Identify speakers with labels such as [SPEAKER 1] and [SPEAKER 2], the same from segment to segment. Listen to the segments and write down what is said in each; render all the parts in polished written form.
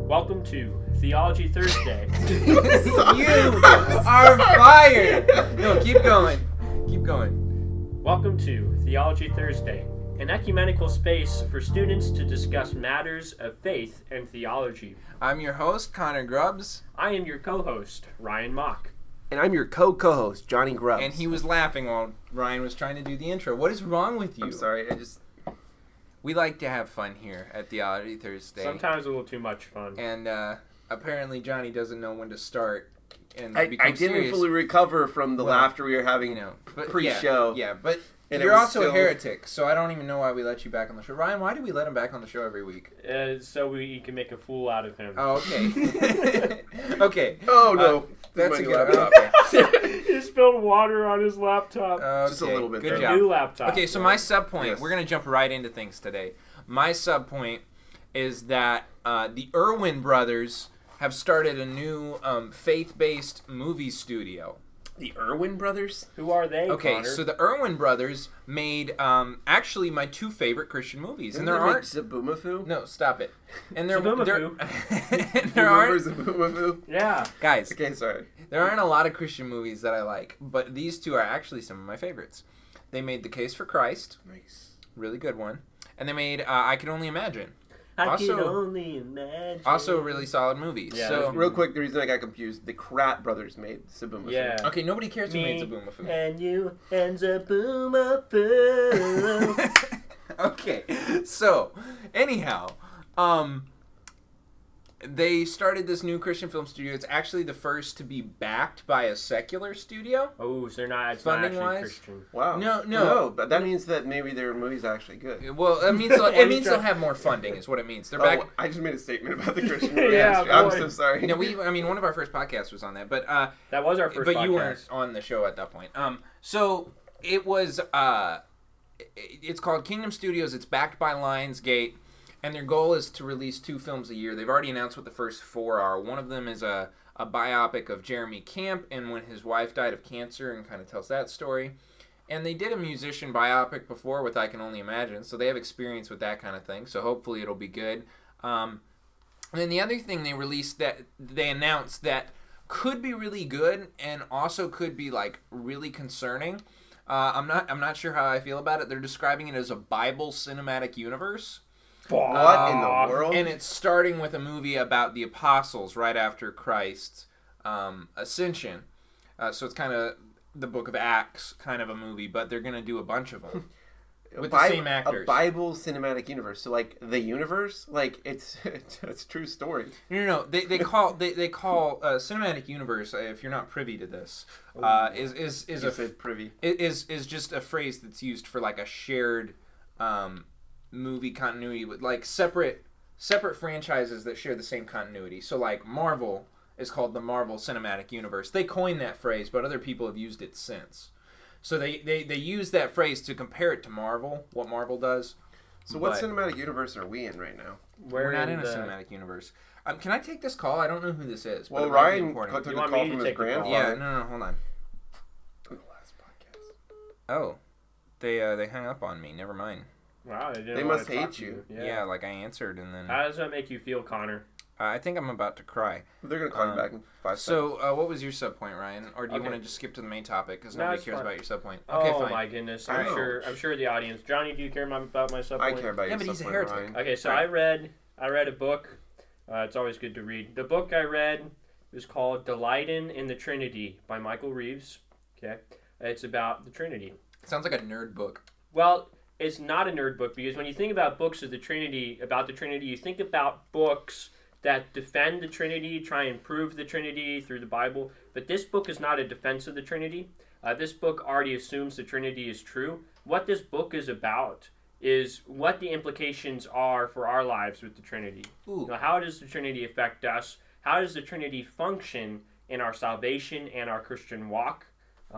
[SPEAKER 1] Welcome to Theology Thursday.
[SPEAKER 2] You are fired! No, keep going. Keep going.
[SPEAKER 1] Welcome to Theology Thursday, an ecumenical space for students to discuss matters of faith and theology.
[SPEAKER 2] I'm your host, Connor Grubbs.
[SPEAKER 1] I am your co-host, Ryan Mock.
[SPEAKER 3] And I'm your co-host, Johnny Grubbs.
[SPEAKER 2] And he was laughing while Ryan was trying to do the intro. What is wrong with you?
[SPEAKER 3] I'm sorry,
[SPEAKER 2] We like to have fun here at Theology Thursday.
[SPEAKER 1] Sometimes a little too much fun.
[SPEAKER 2] And apparently Johnny doesn't know when to start. And
[SPEAKER 3] I
[SPEAKER 2] become
[SPEAKER 3] didn't
[SPEAKER 2] serious.
[SPEAKER 3] fully recover from the laughter we were having
[SPEAKER 2] But
[SPEAKER 3] pre-show.
[SPEAKER 2] Yeah, but
[SPEAKER 3] And
[SPEAKER 2] you're
[SPEAKER 3] it was
[SPEAKER 2] also
[SPEAKER 3] still-
[SPEAKER 2] a heretic, so I don't even know why we let you back on the show. Ryan, why do we let him back on the show every week?
[SPEAKER 1] So we can make a fool out of him.
[SPEAKER 2] Oh, okay. Okay.
[SPEAKER 3] Oh, no.
[SPEAKER 2] That's a
[SPEAKER 3] Money
[SPEAKER 2] good
[SPEAKER 3] laptop.
[SPEAKER 1] He spilled water on his laptop.
[SPEAKER 2] Okay.
[SPEAKER 3] Just a little bit,
[SPEAKER 2] Good
[SPEAKER 3] though.
[SPEAKER 2] job.
[SPEAKER 1] New laptop.
[SPEAKER 2] Okay, so my sub point,
[SPEAKER 3] Yes.
[SPEAKER 2] we're going to jump right into things today. My sub point is that the Irwin brothers have started a new faith-based movie studio.
[SPEAKER 3] The Irwin brothers?
[SPEAKER 1] Who are they,
[SPEAKER 2] Okay,
[SPEAKER 1] Connor?
[SPEAKER 2] so the Irwin brothers made actually my two favorite Christian movies. And there
[SPEAKER 3] Didn't they
[SPEAKER 2] aren't...
[SPEAKER 3] make Zaboomafoo?
[SPEAKER 2] No, stop it. And there
[SPEAKER 1] Zaboomafoo.
[SPEAKER 2] there aren't...
[SPEAKER 3] Zaboomafoo?
[SPEAKER 1] Yeah.
[SPEAKER 2] Guys,
[SPEAKER 3] Okay, sorry.
[SPEAKER 2] there aren't a lot of Christian movies that I like, but these two are actually some of my favorites. They made The Case for Christ,
[SPEAKER 3] Nice.
[SPEAKER 2] really good one, and they made I Can Only Imagine,
[SPEAKER 1] I
[SPEAKER 2] Also-
[SPEAKER 1] can only imagine.
[SPEAKER 2] also a really solid movie.
[SPEAKER 1] Yeah,
[SPEAKER 2] So
[SPEAKER 3] Real quick, the reason I got confused, the Krat brothers made Zaboomafoo.
[SPEAKER 1] Yeah.
[SPEAKER 2] okay, nobody cares who made
[SPEAKER 1] Me
[SPEAKER 2] Zaboomafoo.
[SPEAKER 1] and you and Zaboomafoo.
[SPEAKER 2] Okay, so anyhow, they started this new Christian film studio. It's actually the first to be backed by a secular studio.
[SPEAKER 1] Oh, so they're not, it's not actually
[SPEAKER 2] Funding-wise?
[SPEAKER 1] Christian.
[SPEAKER 3] Wow.
[SPEAKER 2] No.
[SPEAKER 3] But that means that maybe their movie's actually good.
[SPEAKER 2] Well, it means they'll have more funding, is what it means. They're back.
[SPEAKER 3] Oh, I just made a statement about the Christian movie
[SPEAKER 1] Yeah,
[SPEAKER 3] industry. I'm
[SPEAKER 1] boy.
[SPEAKER 3] so sorry.
[SPEAKER 2] You know, one of our first podcasts was on that, but
[SPEAKER 1] That was our first
[SPEAKER 2] but
[SPEAKER 1] podcast.
[SPEAKER 2] you weren't on the show at that point. So it was. It's called Kingdom Studios. It's backed by Lionsgate, and their goal is to release 2 films a year. They've already announced what the first 4 are. One of them is a biopic of Jeremy Camp and when his wife died of cancer, and kind of tells that story. And they did a musician biopic before with I Can Only Imagine, so they have experience with that kind of thing. So hopefully it'll be good. And then the other thing they released that they announced that could be really good and also could be like really concerning. I'm not sure how I feel about it. They're describing it as a Bible cinematic universe.
[SPEAKER 3] What in the world?
[SPEAKER 2] And it's starting with a movie about the apostles right after Christ's ascension. So it's kind of the Book of Acts kind of a movie, but they're going to do a bunch of them. With the same actors.
[SPEAKER 3] A Bible cinematic universe. So, like, the universe? Like, it's a true story.
[SPEAKER 2] No. They call cinematic universe. If you're not privy to this, is
[SPEAKER 3] You said privy.
[SPEAKER 2] is just a phrase that's used for like a shared movie continuity with like separate franchises that share the same continuity. So, like Marvel is called the Marvel Cinematic Universe. They coined that phrase, but other people have used it since. So they use that phrase to compare it to Marvel, what Marvel does.
[SPEAKER 3] So, what
[SPEAKER 2] But
[SPEAKER 3] cinematic universe are we in right now?
[SPEAKER 2] we're not in a cinematic universe. Can I take this call? I don't know who this is. But
[SPEAKER 3] Well,
[SPEAKER 2] it might be
[SPEAKER 3] Ryan
[SPEAKER 2] important.
[SPEAKER 3] took
[SPEAKER 1] You
[SPEAKER 3] a
[SPEAKER 1] want
[SPEAKER 3] call
[SPEAKER 1] me to
[SPEAKER 3] from his
[SPEAKER 1] take the call?
[SPEAKER 3] grandfather.
[SPEAKER 2] Yeah, no, hold on.
[SPEAKER 3] From the last podcast.
[SPEAKER 2] Oh, they hung up on me. Never mind.
[SPEAKER 1] Wow, they, didn't
[SPEAKER 3] They
[SPEAKER 1] want
[SPEAKER 3] must
[SPEAKER 1] to talk
[SPEAKER 3] hate
[SPEAKER 1] to
[SPEAKER 3] you.
[SPEAKER 2] Yeah, like I answered and then
[SPEAKER 1] How does that make you feel, Connor?
[SPEAKER 2] I think I'm about to cry.
[SPEAKER 3] They're going to call you back in 5 seconds.
[SPEAKER 2] So, what was your sub point, Ryan? Or do you
[SPEAKER 1] Okay.
[SPEAKER 2] want to just skip to the main topic because
[SPEAKER 1] No,
[SPEAKER 2] nobody
[SPEAKER 1] it's
[SPEAKER 2] cares
[SPEAKER 1] fine.
[SPEAKER 2] about your sub point? Okay,
[SPEAKER 1] Oh
[SPEAKER 2] fine.
[SPEAKER 1] my goodness!
[SPEAKER 3] I
[SPEAKER 1] I'm
[SPEAKER 3] know.
[SPEAKER 1] sure the audience. Johnny, do you care about my sub
[SPEAKER 3] I
[SPEAKER 1] point?
[SPEAKER 3] care about
[SPEAKER 2] Yeah,
[SPEAKER 3] your
[SPEAKER 2] but he's a
[SPEAKER 3] subpoint,
[SPEAKER 2] heretic.
[SPEAKER 3] Ryan.
[SPEAKER 1] Okay, so
[SPEAKER 2] Right.
[SPEAKER 1] I read a book. It's always good to read. The book I read is called Delightin' in the Trinity by Michael Reeves. Okay, it's about the Trinity.
[SPEAKER 2] Sounds like a nerd book.
[SPEAKER 1] Well, it's not a nerd book because when you think about books of the Trinity, about the Trinity, you think about books that defend the Trinity, try and prove the Trinity through the Bible. But this book is not a defense of the Trinity. This book already assumes the Trinity is true. What this book is about is what the implications are for our lives with the Trinity.
[SPEAKER 2] Ooh.
[SPEAKER 1] Now, how does the Trinity affect us? How does the Trinity function in our salvation and our Christian walk?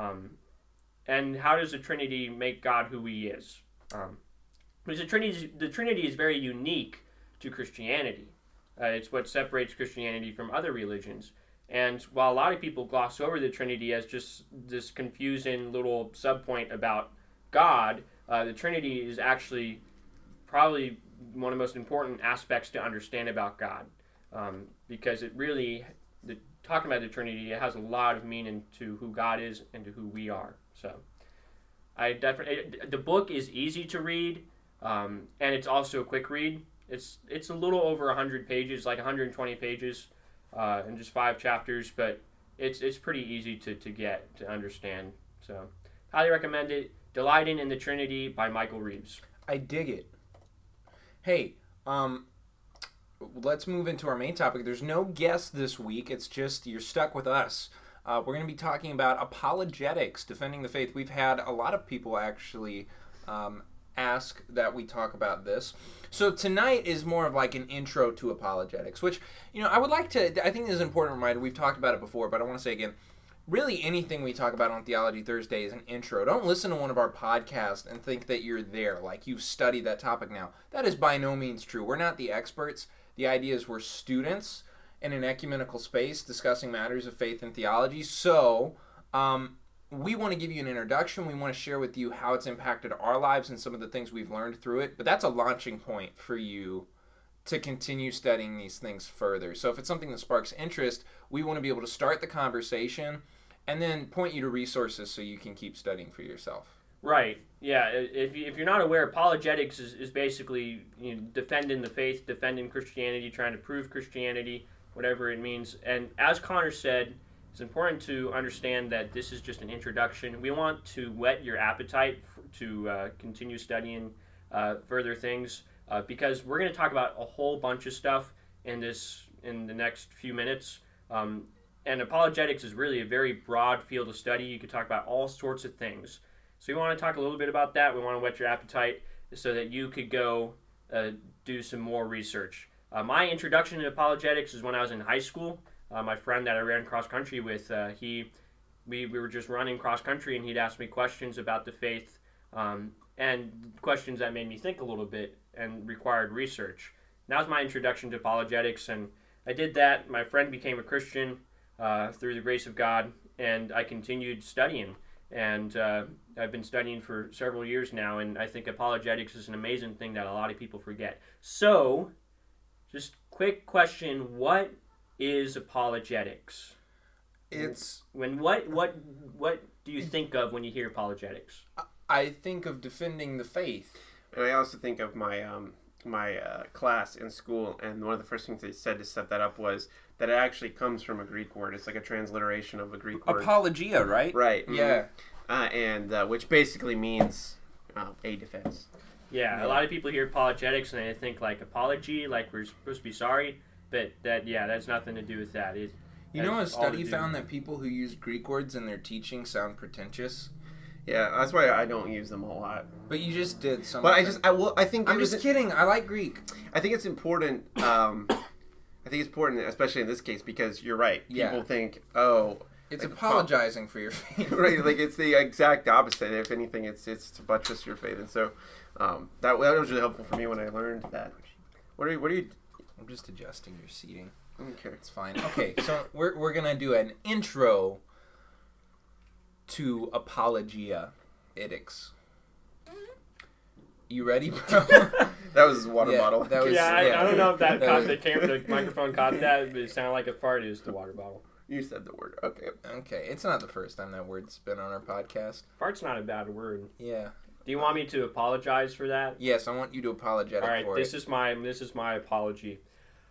[SPEAKER 1] And how does the Trinity make God who He is? Because the Trinity is very unique to Christianity. It's what separates Christianity from other religions. And while a lot of people gloss over the Trinity as just this confusing little subpoint about God, the Trinity is actually probably one of the most important aspects to understand about God. because it really, talking about the Trinity, it has a lot of meaning to who God is and to who we are. So I definitely, the book is easy to read, and it's also a quick read. It's a little over 100 pages, like 120 pages, and just 5 chapters, but it's pretty easy to get, to understand. So highly recommend it. Delighting in the Trinity by Michael Reeves.
[SPEAKER 2] I dig it. Hey, let's move into our main topic. There's no guest this week. It's just you're stuck with us. We're going to be talking about apologetics, defending the faith. We've had a lot of people actually ask that we talk about this. So tonight is more of like an intro to apologetics, which, I would like to, I think this is an important reminder. We've talked about it before, but I want to say again, really anything we talk about on Theology Thursday is an intro. Don't listen to one of our podcasts and think that you're there, like you've studied that topic now. That is by no means true. We're not the experts. The idea is we're students in an ecumenical space discussing matters of faith and theology. So we want to give you an introduction. We want to share with you how it's impacted our lives and some of the things we've learned through it. But that's a launching point for you to continue studying these things further. So if it's something that sparks interest, we want to be able to start the conversation and then point you to resources so you can keep studying for yourself.
[SPEAKER 1] Right. Yeah. If you're not aware, apologetics is basically defending the faith, defending Christianity, trying to prove Christianity, whatever it means. And as Connor said, it's important to understand that this is just an introduction. We want to whet your appetite to continue studying further things because we're going to talk about a whole bunch of stuff in the next few minutes. And apologetics is really a very broad field of study. You could talk about all sorts of things. So we want to talk a little bit about that. We want to whet your appetite so that you could go do some more research. My introduction to apologetics is when I was in high school. My friend that I ran cross country with, we were just running cross country, and he'd ask me questions about the faith, and questions that made me think a little bit and required research. And that was my introduction to apologetics, and I did that. My friend became a Christian through the grace of God, and I continued studying. And I've been studying for several years now, and I think apologetics is an amazing thing that a lot of people forget. So, just quick question: what is apologetics?
[SPEAKER 2] It's
[SPEAKER 1] what do you think of when you hear apologetics?
[SPEAKER 2] I think of defending the faith.
[SPEAKER 3] And I also think of my class in school, and one of the first things they said to set that up was that it actually comes from a Greek word. It's like a transliteration of a Greek word.
[SPEAKER 2] Apologia, right?
[SPEAKER 3] Right.
[SPEAKER 2] Yeah.
[SPEAKER 3] And which basically means a defense.
[SPEAKER 1] Yeah, a lot of people hear apologetics and they think like apology, like we're supposed to be sorry, but that's nothing to do with that.
[SPEAKER 2] A study found that people who use Greek words in their teaching sound pretentious.
[SPEAKER 3] Yeah, that's why I don't use them a lot.
[SPEAKER 2] But you just did something.
[SPEAKER 3] But I think
[SPEAKER 2] I'm just kidding. I like Greek.
[SPEAKER 3] I think it's important. I think it's important, especially in this case, because you're right. People think,
[SPEAKER 2] it's like apologizing for your faith.
[SPEAKER 3] Right, like it's the exact opposite. If anything, it's to buttress your faith, and so that was really helpful for me when I learned that. What are you?
[SPEAKER 2] I'm just adjusting your seating.
[SPEAKER 3] Okay,
[SPEAKER 2] it's fine. Okay, so we're gonna do an intro to apologetics. You ready, bro?
[SPEAKER 3] That was his water bottle.
[SPEAKER 1] I don't know if the microphone caught that, but it sounded like a fart. It was the water bottle.
[SPEAKER 3] You said the word. Okay.
[SPEAKER 2] Okay. It's not the first time that word's been on our podcast.
[SPEAKER 1] Fart's not a bad word.
[SPEAKER 2] Yeah.
[SPEAKER 1] Do you want me to apologize for that?
[SPEAKER 2] Yes, I want you to apologize for it.
[SPEAKER 1] All right, this is my apology.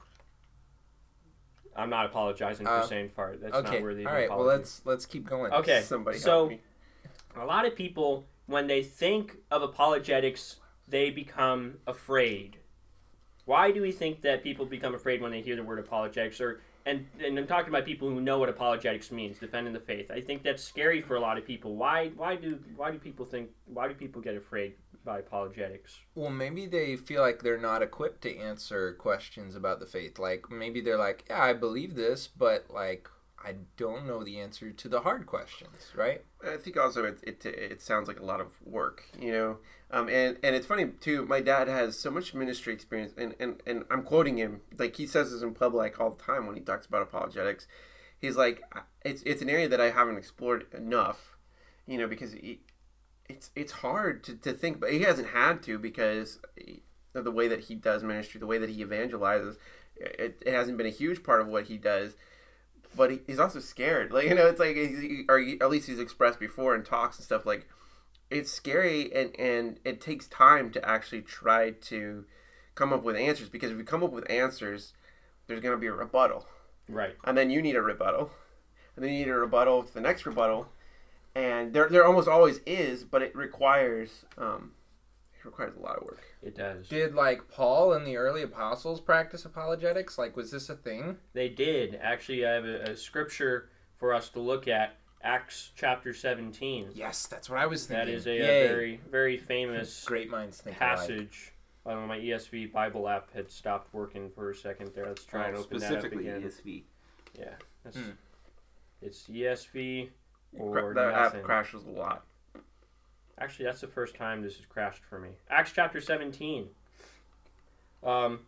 [SPEAKER 1] I'm not apologizing for saying fart. That's not worthy of apology.
[SPEAKER 2] All right, well, let's keep going.
[SPEAKER 1] Okay,
[SPEAKER 3] somebody help me.
[SPEAKER 1] A lot of people, when they think of apologetics, they become afraid. Why do we think that people become afraid when they hear the word apologetics? And I'm talking about people who know what apologetics means, defending the faith. I think that's scary for a lot of people. Why do people get afraid by apologetics?
[SPEAKER 2] Well, maybe they feel like they're not equipped to answer questions about the faith. Like maybe they're like, yeah, I believe this, but like I don't know the answer to the hard questions, right?
[SPEAKER 3] I think also it sounds like a lot of work, and it's funny too. My dad has so much ministry experience, and I'm quoting him, like he says this in public all the time when he talks about apologetics. He's like, it's an area that I haven't explored enough, because it's hard to think, but he hasn't had to because of the way that he does ministry, the way that he evangelizes. it hasn't been a huge part of what he does, but he's also scared. Like, you know, it's like, or at least he's expressed before in talks and stuff, like, it's scary, and it takes time to actually try to come up with answers, because if you come up with answers, there's going to be a rebuttal.
[SPEAKER 1] Right.
[SPEAKER 3] And then you need a rebuttal. And then you need a rebuttal to the next rebuttal. And there almost always is, but it requires a lot of work.
[SPEAKER 1] It does.
[SPEAKER 2] Did, like, Paul and the early apostles practice apologetics? Like, was this a thing?
[SPEAKER 1] They did. Actually, I have a scripture for us to look at. Acts chapter 17.
[SPEAKER 2] Yes, that's what I was thinking.
[SPEAKER 1] That is a
[SPEAKER 2] Yay.
[SPEAKER 1] very, very famous
[SPEAKER 2] Great minds think alike.
[SPEAKER 1] passage. My ESV Bible app had stopped working for a second there. Let's try and open that up again.
[SPEAKER 3] ESV.
[SPEAKER 1] Yeah. It's ESV or
[SPEAKER 3] That
[SPEAKER 1] nothing.
[SPEAKER 3] app crashes a lot.
[SPEAKER 1] Actually, that's the first time this has crashed for me. Acts chapter 17. I'll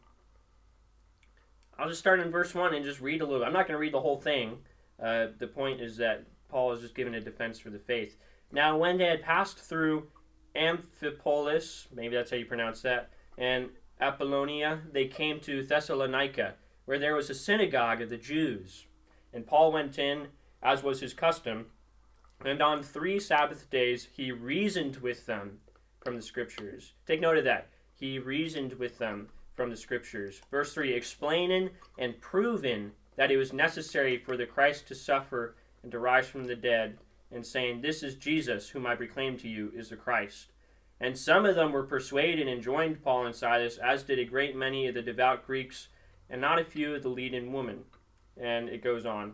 [SPEAKER 1] just start in verse 1 and just read a little. I'm not going to read the whole thing. The point is that Paul is just giving a defense for the faith. Now, when they had passed through Amphipolis, maybe that's how you pronounce that, and Apollonia, they came to Thessalonica, where there was a synagogue of the Jews. And Paul went in, as was his custom, and on 3 Sabbath days he reasoned with them from the Scriptures. Take note of that. He reasoned with them from the Scriptures. Verse 3, explaining and proving that it was necessary for the Christ to suffer and to rise from the dead, and saying, this is Jesus, whom I proclaim to you, is the Christ. And some of them were persuaded and joined Paul and Silas, as did a great many of the devout Greeks, and not a few of the leading women. And it goes on.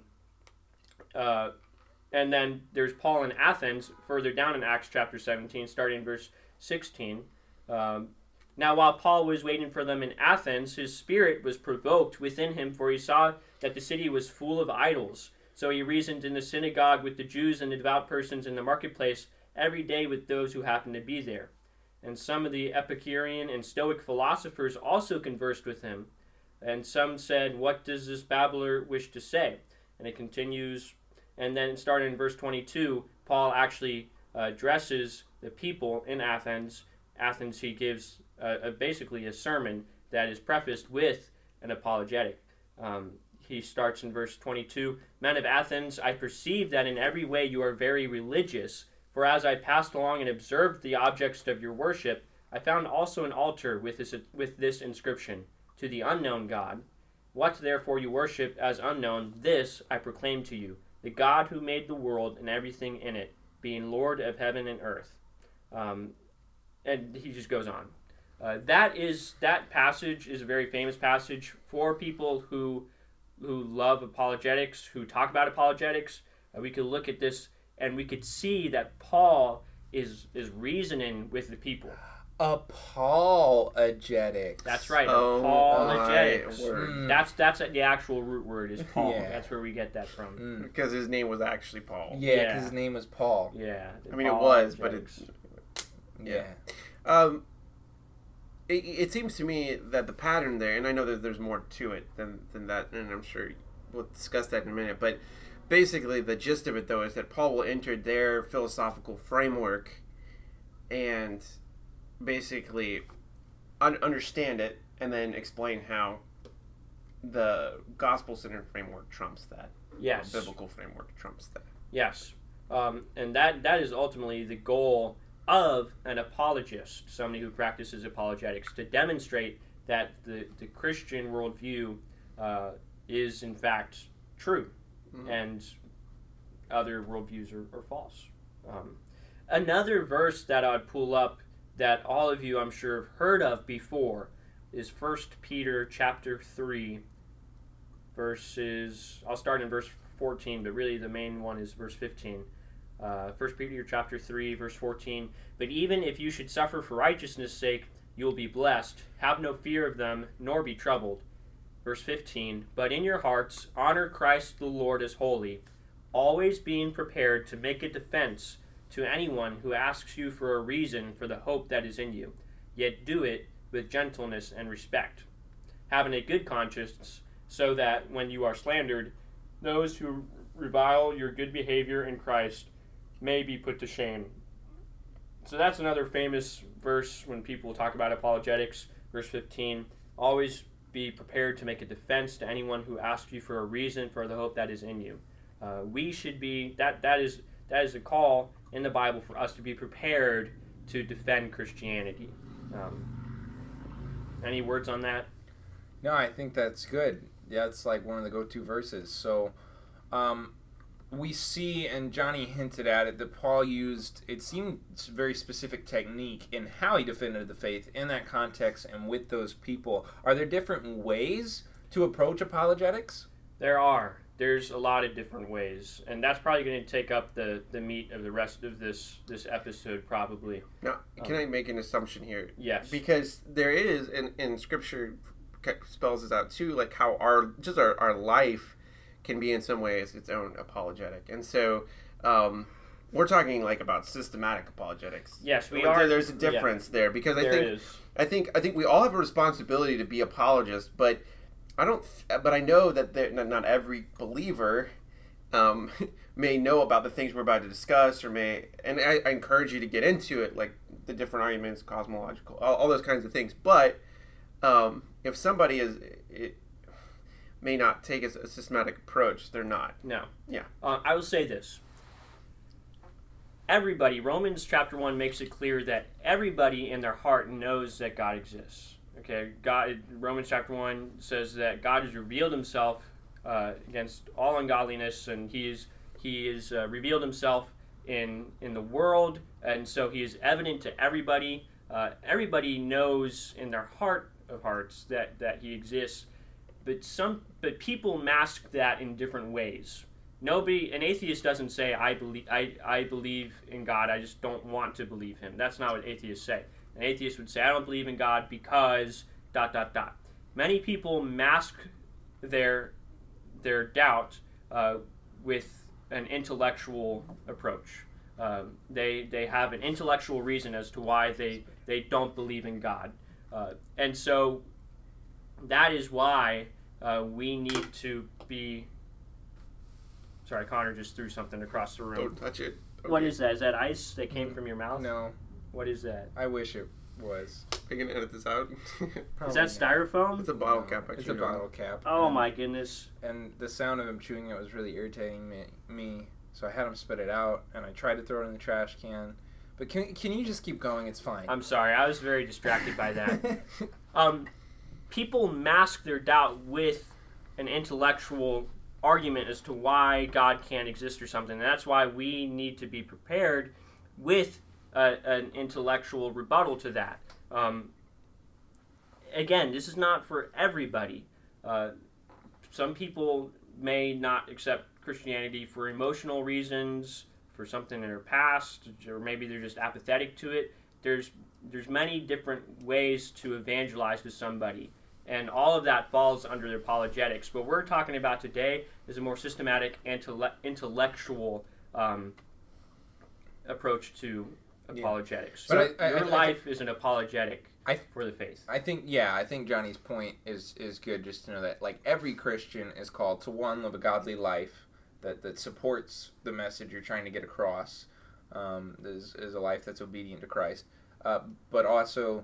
[SPEAKER 1] And then there's Paul in Athens, further down in Acts chapter 17, starting in verse 16. Now while Paul was waiting for them in Athens, his spirit was provoked within him, for he saw that the city was full of idols. So he reasoned in the synagogue with the Jews and the devout persons in the marketplace every day with those who happened to be there. And some of the Epicurean and Stoic philosophers also conversed with him. And some said, what does this babbler wish to say? And it continues, and then starting in verse 22, Paul actually addresses the people in Athens. Athens, he gives basically a sermon that is prefaced with an apologetic. He starts in verse 22, men of Athens, I perceive that in every way you are very religious, for as I passed along and observed the objects of your worship, I found also an altar with this inscription, to the unknown God. What therefore you worship as unknown, this I proclaim to you, the God who made the world and everything in it, being Lord of heaven and earth. And he just goes on. That passage is a very famous passage for people who love apologetics, who talk about apologetics. We could look at this and we could see that Paul is reasoning with the people.
[SPEAKER 2] Apologetics.
[SPEAKER 1] That's right,
[SPEAKER 3] Oh,
[SPEAKER 1] apologetics.
[SPEAKER 3] my word.
[SPEAKER 1] That's the actual root word is Paul.
[SPEAKER 2] Yeah.
[SPEAKER 1] That's where we get that from.
[SPEAKER 3] Because his name was actually Paul.
[SPEAKER 2] Yeah,
[SPEAKER 1] Yeah.
[SPEAKER 2] because his name was Paul.
[SPEAKER 1] Yeah.
[SPEAKER 3] I mean, it was, but
[SPEAKER 1] apologetics.
[SPEAKER 3] it's...
[SPEAKER 2] Yeah.
[SPEAKER 3] It seems to me that the pattern there, and I know that there's more to it than that, and I'm sure we'll discuss that in a minute, but basically the gist of it, though, is that Paul will enter their philosophical framework and basically understand it and then explain how the gospel-centered framework trumps that.
[SPEAKER 1] Yes.
[SPEAKER 3] Biblical framework trumps that.
[SPEAKER 1] Yes. And that is ultimately the goal of an apologist, somebody who practices apologetics, to demonstrate that the Christian worldview is in fact true, and other worldviews are false. Another verse that I'd pull up that all of you I'm sure have heard of before is 1 Peter chapter 3 verses, I'll start in verse 14, but really the main one is verse 15. 1 Peter chapter 3 verse 14, but even if you should suffer for righteousness' sake, you will be blessed. Have no fear of them, nor be troubled. Verse 15, but in your hearts honor Christ the Lord as holy, always being prepared to make a defense to anyone who asks you for a reason for the hope that is in you, yet do it with gentleness and respect, having a good conscience, so that when you are slandered, those who revile your good behavior in Christ may be put to shame. So that's another famous verse when people talk about apologetics. Verse 15, always be prepared to make a defense to anyone who asks you for a reason for the hope that is in you. We should be that is a call in the Bible for us to be prepared to defend Christianity. Any words on that?
[SPEAKER 2] No, I think that's good. Yeah, it's like one of the go-to verses. So, we see, and Johnny hinted at it, that Paul used, it seemed, very specific technique in how he defended the faith in that context and with those people. Are there different ways to approach apologetics?
[SPEAKER 1] There are. There's a lot of different ways, and that's probably going to take up the meat of the rest of this episode, probably.
[SPEAKER 3] Now, can I make an assumption here?
[SPEAKER 1] Yes.
[SPEAKER 3] Because there is, in Scripture spells this out too, like how our life can be in some ways its own apologetic. And so we're talking like about systematic apologetics.
[SPEAKER 1] Yes, we are.
[SPEAKER 3] There's a difference there, because I think we all have a responsibility to be apologists, but I know that not every believer may know about the things we're about to discuss, and I encourage you to get into it, like the different arguments, cosmological, all those kinds of things. But if somebody may not take a systematic approach, they're not.
[SPEAKER 1] No.
[SPEAKER 3] Yeah.
[SPEAKER 1] I will say this. Everybody, Romans chapter 1 makes it clear that everybody in their heart knows that God exists. Okay, Romans chapter 1 says that God has revealed himself against all ungodliness, and he is revealed himself in the world, and so he is evident to everybody. Everybody knows in their heart of hearts that he exists, but people mask that in different ways. An atheist doesn't say I believe in God, I just don't want to believe him. That's not what atheists say. An atheist would say, I don't believe in God because ... Many people mask their doubt with an intellectual approach. They have an intellectual reason as to why they don't believe in God. And so that is why we need to be... Sorry, Connor just threw something across the room.
[SPEAKER 3] Don't touch it. Okay.
[SPEAKER 1] What is that? Is that ice that came from your mouth?
[SPEAKER 2] No.
[SPEAKER 1] What is that?
[SPEAKER 2] I wish it was.
[SPEAKER 3] Are you going to edit this out?
[SPEAKER 1] Is that styrofoam?
[SPEAKER 3] It's a bottle cap, actually.
[SPEAKER 2] It's a bottle cap.
[SPEAKER 1] Oh my goodness.
[SPEAKER 2] And the sound of him chewing it was really irritating me. So I had him spit it out, and I tried to throw it in the trash can. But can you just keep going? It's fine.
[SPEAKER 1] I'm sorry. I was very distracted by that. People mask their doubt with an intellectual argument as to why God can't exist or something. And that's why we need to be prepared with an intellectual rebuttal to that. Again, this is not for everybody. Some people may not accept Christianity for emotional reasons, for something in their past, or maybe they're just apathetic to it. There's many different ways to evangelize to somebody, and all of that falls under the apologetics. What we're talking about today is a more systematic, intellectual approach to apologetics.
[SPEAKER 2] Yeah.
[SPEAKER 1] So your life is an apologetic for the faith.
[SPEAKER 2] I think Johnny's point is good, just to know that like every Christian is called to, one, live a godly life that supports the message you're trying to get across, is a life that's obedient to Christ, but also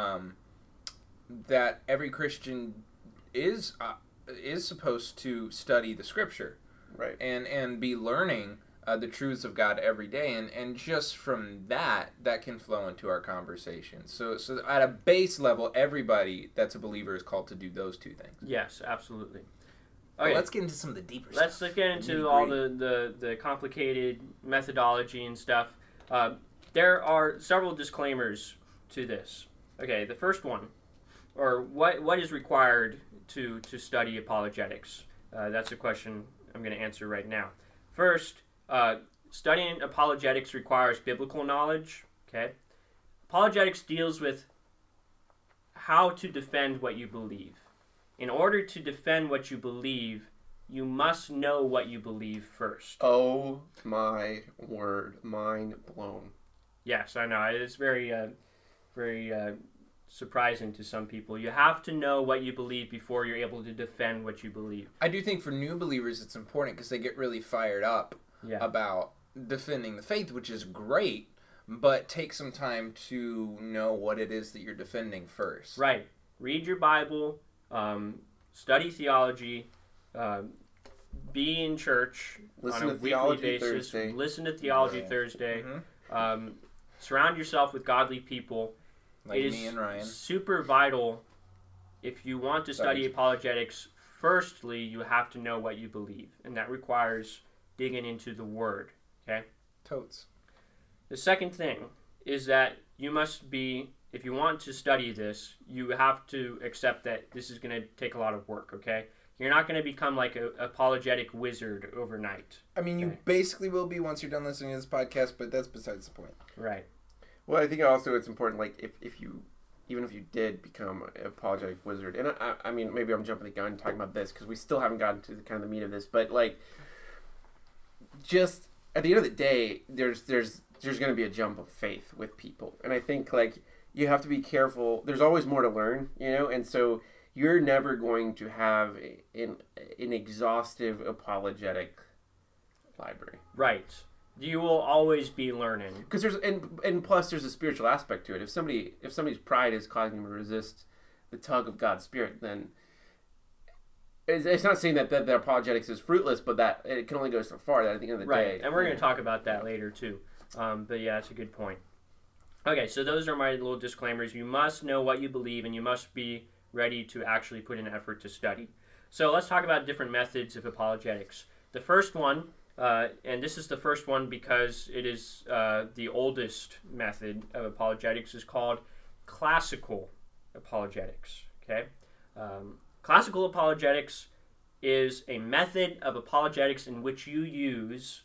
[SPEAKER 2] that every Christian is supposed to study the Scripture,
[SPEAKER 3] right,
[SPEAKER 2] and be learning the truths of God every day, and just from that can flow into our conversation. So at a base level, everybody that's a believer is called to do those two things.
[SPEAKER 1] Yes, absolutely.
[SPEAKER 2] Okay, let's get into some of the deeper stuff.
[SPEAKER 1] Let's get into all the complicated methodology and stuff. There are several disclaimers to this. Okay, the first one, or what is required to study apologetics? That's a question I'm going to answer right now. First, studying apologetics requires biblical knowledge. Okay, apologetics deals with how to defend what you believe. In order to defend what you believe, you must know what you believe first.
[SPEAKER 3] Oh my word, mind blown.
[SPEAKER 1] Yes, I know. It's very surprising to some people. You have to know what you believe before you're able to defend what you believe.
[SPEAKER 2] I do think for new believers it's important because they get really fired up about defending the faith, which is great, but take some time to know what it is that you're defending first.
[SPEAKER 1] Right. Read your Bible. study theology, be in church
[SPEAKER 3] Listen
[SPEAKER 1] on a
[SPEAKER 3] to
[SPEAKER 1] weekly
[SPEAKER 3] Theology
[SPEAKER 1] basis.
[SPEAKER 3] Thursday.
[SPEAKER 1] Listen to Theology
[SPEAKER 2] Right.
[SPEAKER 1] Thursday.
[SPEAKER 2] Mhm.
[SPEAKER 1] Surround yourself with godly people.
[SPEAKER 2] Like
[SPEAKER 1] It is
[SPEAKER 2] me and Ryan.
[SPEAKER 1] super vital if you want to study
[SPEAKER 2] Studies.
[SPEAKER 1] apologetics. Firstly, you have to know what you believe, and that requires digging into the Word. Okay.
[SPEAKER 2] Totes.
[SPEAKER 1] The second thing is that you must be, if you want to study this, you have to accept that this is going to take a lot of work. Okay. You're not going to become like an apologetic wizard overnight.
[SPEAKER 2] I mean, you
[SPEAKER 1] Okay.
[SPEAKER 2] basically will be once you're done listening to this podcast, but that's besides the point.
[SPEAKER 1] Right.
[SPEAKER 3] Well, I think also it's important, like, if you, even if you did become an apologetic wizard, and I mean, maybe I'm jumping the gun talking about this because we still haven't gotten to the kind of the meat of this, but, like, just at the end of the day, there's going to be a jump of faith with people. And I think, like, you have to be careful. There's always more to learn, you know, and so you're never going to have an exhaustive apologetic library.
[SPEAKER 1] Right. You will always be learning.
[SPEAKER 3] Because there's and plus there's a spiritual aspect to it. If somebody's pride is causing them to resist the tug of God's Spirit, then it's not saying that their apologetics is fruitless, but that it can only go so far. That at the end of the
[SPEAKER 1] Right.
[SPEAKER 3] day,
[SPEAKER 1] And we're going to talk about that later too. But yeah, that's a good point. Okay, so those are my little disclaimers. You must know what you believe, and you must be ready to actually put in effort to study. So let's talk about different methods of apologetics. The first one, and this is the first one because it is the oldest method of apologetics, is called classical apologetics. Okay, classical apologetics is a method of apologetics in which you use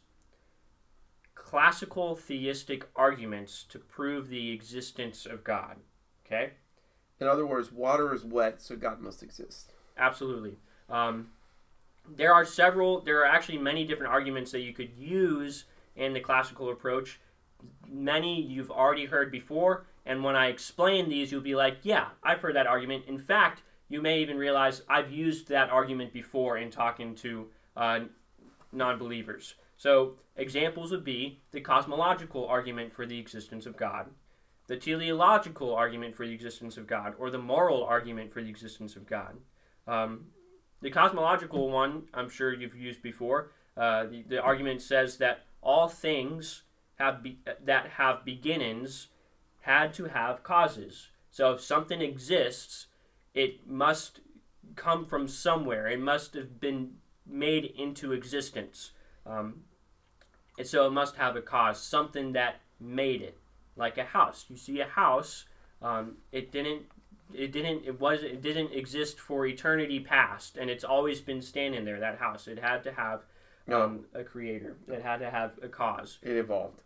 [SPEAKER 1] classical theistic arguments to prove the existence of God. Okay?
[SPEAKER 3] in other words, water is wet, so God must exist.
[SPEAKER 1] Absolutely. There are actually many different arguments that you could use in the classical approach. Many you've already heard before, and when I explain these, you'll be like, yeah, I've heard that argument. In fact, you may even realize I've used that argument before in talking to non-believers. So examples would be the cosmological argument for the existence of God, the teleological argument for the existence of God, or the moral argument for the existence of God. The cosmological one, I'm sure you've used before. The argument says that all things that have beginnings had to have causes. So if something exists, it must come from somewhere. It must have been made into existence. And so it must have a cause, something that made it. Like a house. You see a house, it didn't exist for eternity past, and it's always been standing there, that house. It had to have a creator. It had to have a cause.
[SPEAKER 3] It evolved.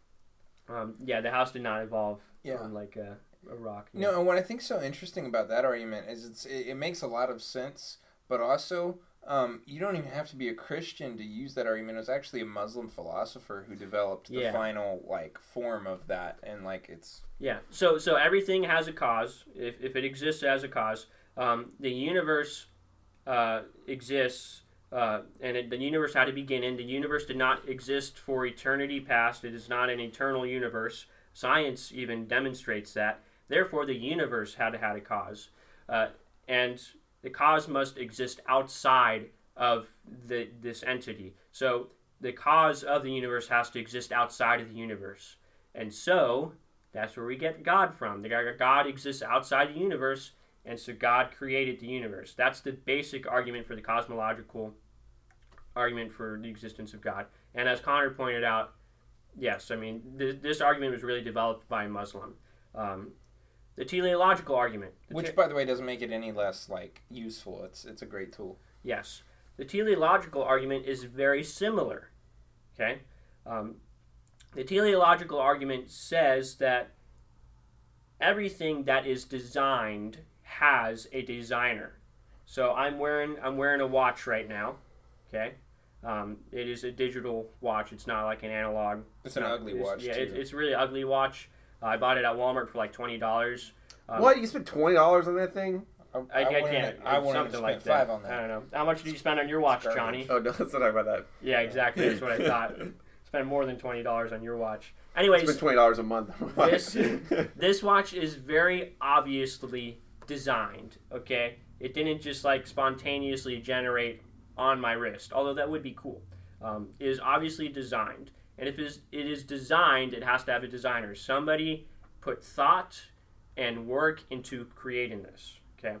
[SPEAKER 1] The house did not evolve from like a rock.
[SPEAKER 2] No, and what I think so interesting about that argument is it makes a lot of sense, but also you don't even have to be a Christian to use that argument. It was actually a Muslim philosopher who developed the final form of that, and it's
[SPEAKER 1] So everything has a cause. If it exists as a cause, the universe exists, and the universe had a beginning. The universe did not exist for eternity past. It is not an eternal universe. Science even demonstrates that. Therefore, the universe had to have a cause, and the cause must exist outside of this entity. So the cause of the universe has to exist outside of the universe. And so that's where we get God from. God exists outside the universe, and so God created the universe. That's the basic argument for the cosmological argument for the existence of God. And as Connor pointed out, yes, I mean, this argument was really developed by a Muslim. The teleological argument.
[SPEAKER 2] Which, by the way, doesn't make it any less useful. It's a great tool.
[SPEAKER 1] Yes. The teleological argument is very similar. Okay? The teleological argument says that everything that is designed has a designer. So I'm wearing a watch right now. Okay? It is a digital watch. It's not like an analog.
[SPEAKER 2] It's an ugly watch,
[SPEAKER 1] Yeah,
[SPEAKER 2] too.
[SPEAKER 1] it's a really ugly watch. I bought it at Walmart for $20.
[SPEAKER 3] What? You spent $20 on that thing?
[SPEAKER 1] I can't.
[SPEAKER 2] I wouldn't
[SPEAKER 1] something
[SPEAKER 2] have
[SPEAKER 1] like
[SPEAKER 2] spent
[SPEAKER 1] that.
[SPEAKER 2] $5 on that.
[SPEAKER 1] I don't know. How much did you spend on your watch,
[SPEAKER 2] It's
[SPEAKER 1] Johnny?
[SPEAKER 3] Oh, no, let's not talk about that.
[SPEAKER 1] Yeah, exactly. That's what I thought. Spend more than $20 on your watch. Anyways,
[SPEAKER 3] Spend $20 a month.
[SPEAKER 1] this watch is very obviously designed. Okay, It didn't just like spontaneously generate on my wrist, although that would be cool. It is obviously designed. And if it is designed, it has to have a designer. Somebody put thought and work into creating this. Okay,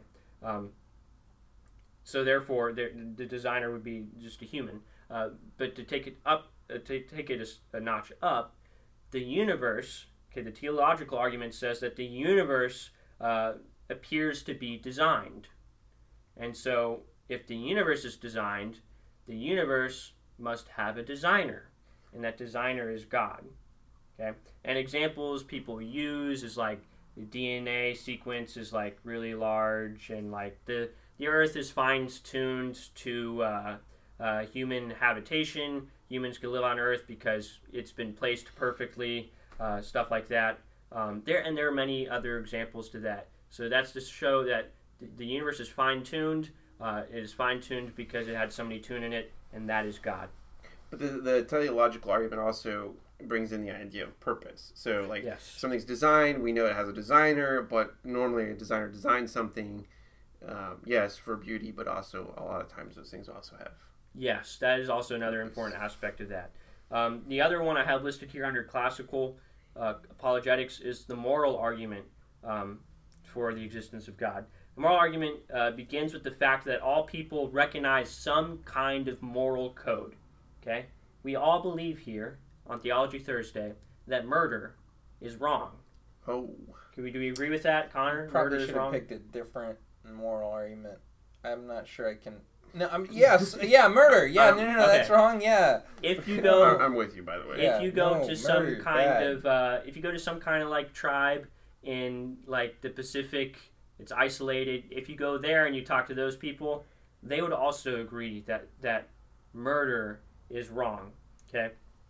[SPEAKER 1] so therefore, the designer would be just a human. But to take it up, a notch up, the universe. Okay, the teleological argument says that the universe appears to be designed, and so if the universe is designed, the universe must have a designer. And that designer is God. Okay, and examples people use is like the DNA sequence is like really large, and like the Earth is fine-tuned to human habitation. Humans can live on Earth because it's been placed perfectly. Stuff like that. There are many other examples to that. So that's to show that the universe is fine-tuned. It is fine-tuned because it had somebody tuning it, and that is God.
[SPEAKER 3] But the teleological argument also brings in the idea of purpose. So, like, something's designed, we know it has a designer, but normally a designer designs something, yes, for beauty, but also a lot of times those things also have.
[SPEAKER 1] Yes, that is also another important aspect of that. The other one I have listed here under classical apologetics is the moral argument for the existence of God. The moral argument begins with the fact that all people recognize some kind of moral code. Okay, we all believe here on Theology Thursday that murder is wrong.
[SPEAKER 3] Oh,
[SPEAKER 1] do we agree with that, Connor?
[SPEAKER 4] Probably
[SPEAKER 1] murder
[SPEAKER 4] should
[SPEAKER 1] is wrong.
[SPEAKER 4] have picked a different moral argument. I'm not sure I can. No, yes, yeah, murder. Yeah, no,
[SPEAKER 1] okay.
[SPEAKER 4] that's wrong. Yeah.
[SPEAKER 1] If you go,
[SPEAKER 3] I'm with you, by the way.
[SPEAKER 1] If you go
[SPEAKER 4] no,
[SPEAKER 1] to some
[SPEAKER 4] murder,
[SPEAKER 1] kind
[SPEAKER 4] bad.
[SPEAKER 1] of, if you go to some kind of like tribe in like the Pacific, it's isolated. If you go there and you talk to those people, they would also agree that murder is wrong. Okay.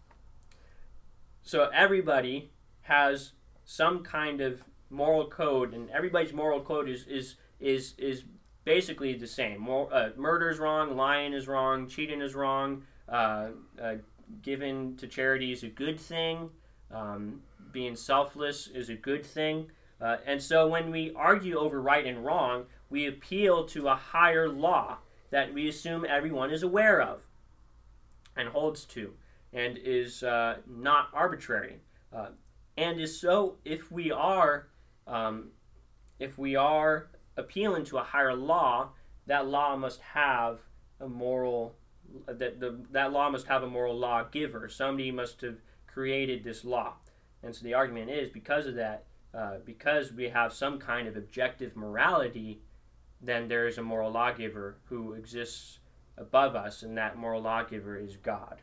[SPEAKER 1] So everybody has some kind of moral code, and everybody's moral code is basically the same. Murder is wrong, lying is wrong, cheating is wrong, giving to charity is a good thing, being selfless is a good thing. And so when we argue over right and wrong, we appeal to a higher law that we assume everyone is aware of and holds to, and is not arbitrary. And is so if we are appealing to a higher law, that law must have a moral that law must have a moral lawgiver. Somebody must have created this law. And so the argument is, because of that, because we have some kind of objective morality, then there is a moral lawgiver who exists above us, and that moral lawgiver is God.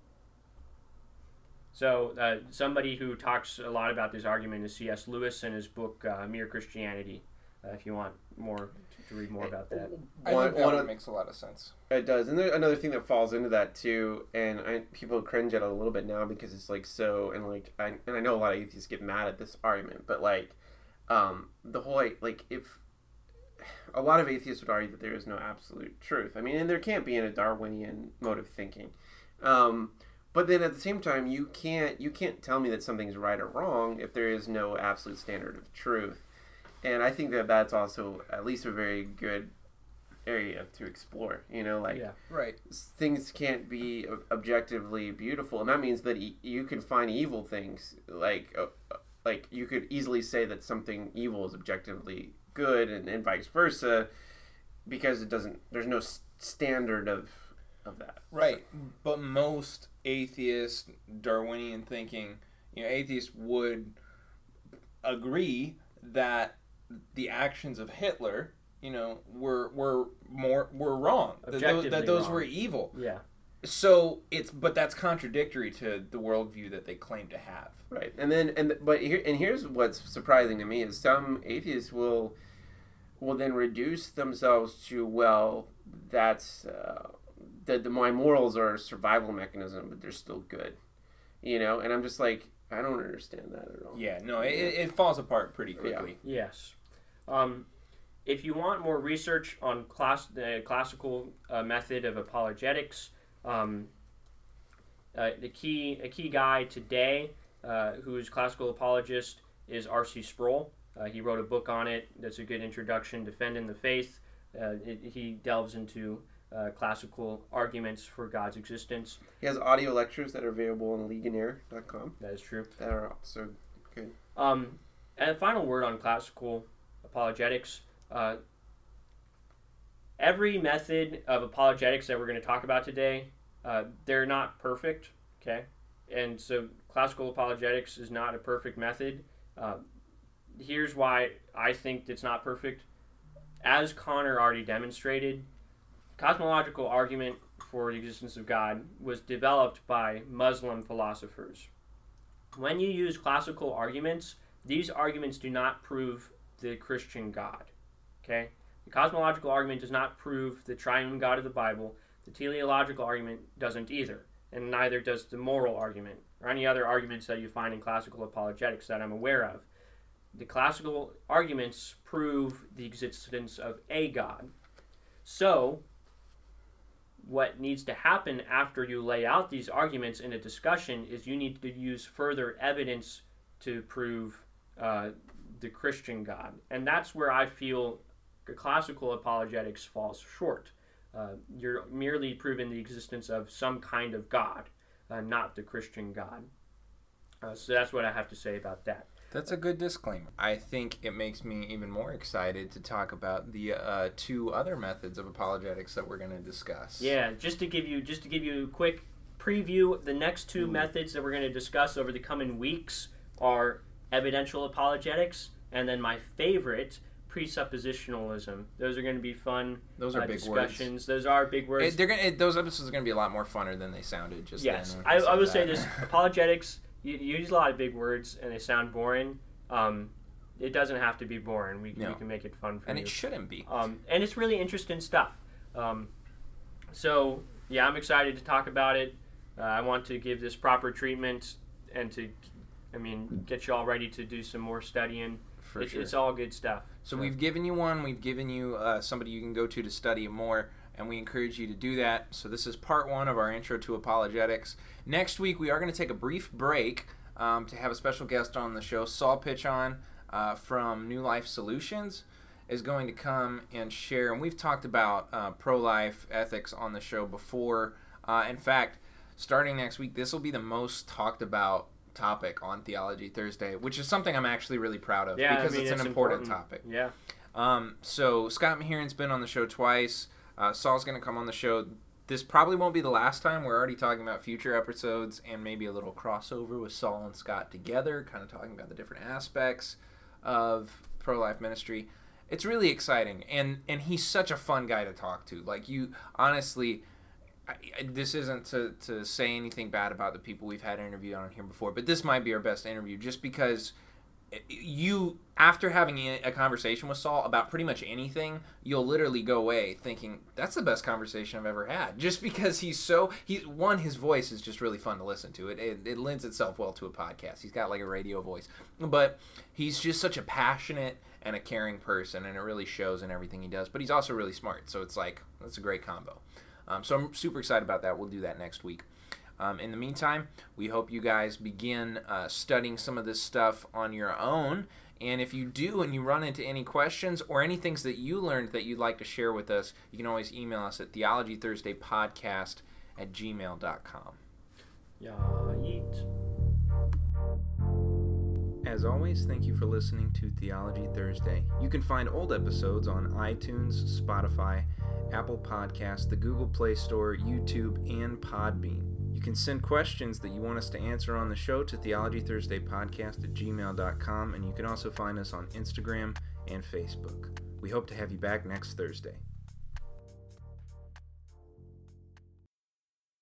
[SPEAKER 1] So somebody who talks a lot about this argument is C.S. Lewis in his book Mere Christianity, if you want more to read more about that.
[SPEAKER 4] I think that one makes a lot of sense.
[SPEAKER 3] It does. And there's another thing that falls into that too, and people cringe at it a little bit now because it's like so, and like I know a lot of atheists get mad at this argument, but like the whole like if a lot of atheists would argue that there is no absolute truth. I mean, and there can't be in a Darwinian mode of thinking. But then at the same time, you can't tell me that something's right or wrong if there is no absolute standard of truth. And I think that that's also at least a very good area to explore. You know, like
[SPEAKER 4] right.
[SPEAKER 3] Things can't be objectively beautiful, and that means that you can find evil things. Like you could easily say that something evil is objectively good, and vice versa, because there's no standard of that.
[SPEAKER 4] Right, but most atheists, Darwinian thinking, atheists would agree that the actions of Hitler, were wrong. That those
[SPEAKER 1] wrong.
[SPEAKER 4] were evil.
[SPEAKER 1] Yeah.
[SPEAKER 4] So but that's contradictory to the worldview that they claim to have.
[SPEAKER 3] Right, here's what's surprising to me is some atheists will then reduce themselves to, well, that's my morals are a survival mechanism, but they're still good, and I'm just like, I don't understand that at all.
[SPEAKER 4] Yeah, no, it falls apart pretty quickly.
[SPEAKER 1] Yeah. Yes. If you want more research on the classical method of apologetics, a key guy today who is a classical apologist is R.C. Sproul. He wrote a book on it that's a good introduction, Defending the Faith. He delves into classical arguments for God's existence.
[SPEAKER 3] He has audio lectures that are available on Ligonier.com.
[SPEAKER 1] That is true.
[SPEAKER 3] That are also good.
[SPEAKER 1] And a final word on classical apologetics. Every method of apologetics that we're going to talk about today, they're not perfect, okay? And so classical apologetics is not a perfect method. Here's why I think it's not perfect. As Connor already demonstrated, cosmological argument for the existence of God was developed by Muslim philosophers. When you use classical arguments, these arguments do not prove the Christian God, okay? The cosmological argument does not prove the triune God of the Bible. The teleological argument doesn't either, and neither does the moral argument or any other arguments that you find in classical apologetics that I'm aware of. The classical arguments prove the existence of a God. So, what needs to happen after you lay out these arguments in a discussion is you need to use further evidence to prove the Christian God. And that's where I feel classical apologetics falls short. You're merely proving the existence of some kind of God, not the Christian God. So that's what I have to say about that.
[SPEAKER 2] That's a good disclaimer. I think it makes me even more excited to talk about the two other methods of apologetics that we're going to discuss.
[SPEAKER 1] Yeah, just to give you a quick preview, the next two methods that we're going to discuss over the coming weeks are evidential apologetics, and then my favorite, presuppositionalism. Those are going to be fun.
[SPEAKER 2] Those are big
[SPEAKER 1] discussions.
[SPEAKER 2] words.
[SPEAKER 1] Those are big words.
[SPEAKER 2] Those episodes are going to be a lot more funner than they sounded just
[SPEAKER 1] yes,
[SPEAKER 2] then.
[SPEAKER 1] I will say this. Apologetics, you use a lot of big words, and they sound boring. It doesn't have to be boring. We can make it fun for you.
[SPEAKER 2] And it shouldn't be.
[SPEAKER 1] And it's really interesting stuff. So, yeah, I'm excited to talk about it. I want to give this proper treatment and to, get you all ready to do some more studying. It's all good stuff.
[SPEAKER 2] So we've given you one. We've given you somebody you can go to study more, and we encourage you to do that. So this is part one of our intro to apologetics. Next week, we are going to take a brief break to have a special guest on the show. Saul Pitchon from New Life Solutions is going to come and share. And we've talked about pro-life ethics on the show before. In fact, starting next week, this will be the most talked about topic on Theology Thursday, which is something I'm actually really proud of because it's an important topic.
[SPEAKER 1] Yeah.
[SPEAKER 2] So Scott Mahiran's been on the show twice. Saul's going to come on the show. This probably won't be the last time. We're already talking about future episodes and maybe a little crossover with Saul and Scott together, kind of talking about the different aspects of pro-life ministry. It's really exciting, and he's such a fun guy to talk to. Like, you honestly, this isn't to say anything bad about the people we've had interviewed on here before, but this might be our best interview just because you, after having a conversation with Saul about pretty much anything, you'll literally go away thinking, that's the best conversation I've ever had. Just because his voice is just really fun to listen to. It lends itself well to a podcast. He's got like a radio voice. But he's just such a passionate and a caring person, and it really shows in everything he does. But he's also really smart, so it's like, that's a great combo. So I'm super excited about that. We'll do that next week. In the meantime, we hope you guys begin studying some of this stuff on your own. And if you do and you run into any questions or any things that you learned that you'd like to share with us, you can always email us at theologythursdaypodcast@gmail.com.
[SPEAKER 1] Yeah, yeet.
[SPEAKER 2] As always, thank you for listening to Theology Thursday. You can find old episodes on iTunes, Spotify, Apple Podcasts, the Google Play Store, YouTube, and Podbean. You can send questions that you want us to answer on the show to theologythursdaypodcast@gmail.com, and you can also find us on Instagram and Facebook. We hope to have you back next Thursday.